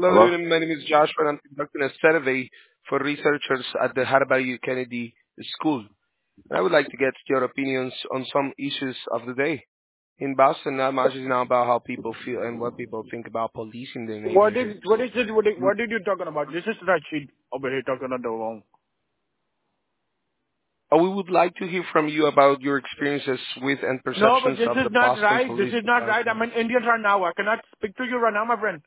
Hello, Hello? my name is Joshua, and I'm conducting a survey for researchers at the Harvard U. Kennedy School. And I would like to get your opinions on some issues of the day. In Boston, I'm asking now about how people feel and what people think about police in their neighborhoods. What did you talking about? This is Rashid over here talking on the phone. We would like to hear from you about your experiences with and No, but perceptions this of is the not Boston right. This Police is not right. Department. I'm in India right now. I cannot speak to you right now, my friend.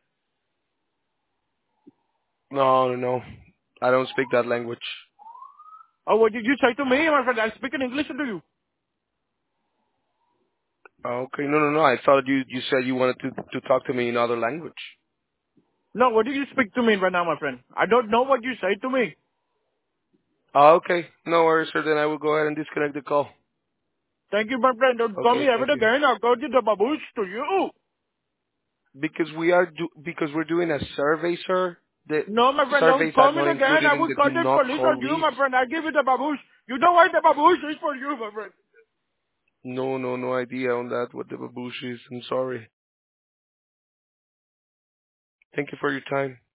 No, no, no. I don't speak that language. Oh, what did you say to me, my friend? I'm speaking English to you. Okay, no, no, no. I thought you said you wanted to talk to me in other language. No, what did you speak to me right now, my friend? I don't know what you say to me. Okay, no worries, sir. Then I will go ahead and disconnect the call. Thank you, my friend. Don't call me Okay, ever thank you. again. I'll go to the babush to you. Because we're doing a survey, sir. The No, my friend, don't surveys call are me not again. included I in will the call do the not police call on you, list. my friend. I'll give you the babush. You know why the babush is for you, my friend. No, no, no idea on that what the baboosh is. I'm sorry. Thank you for your time.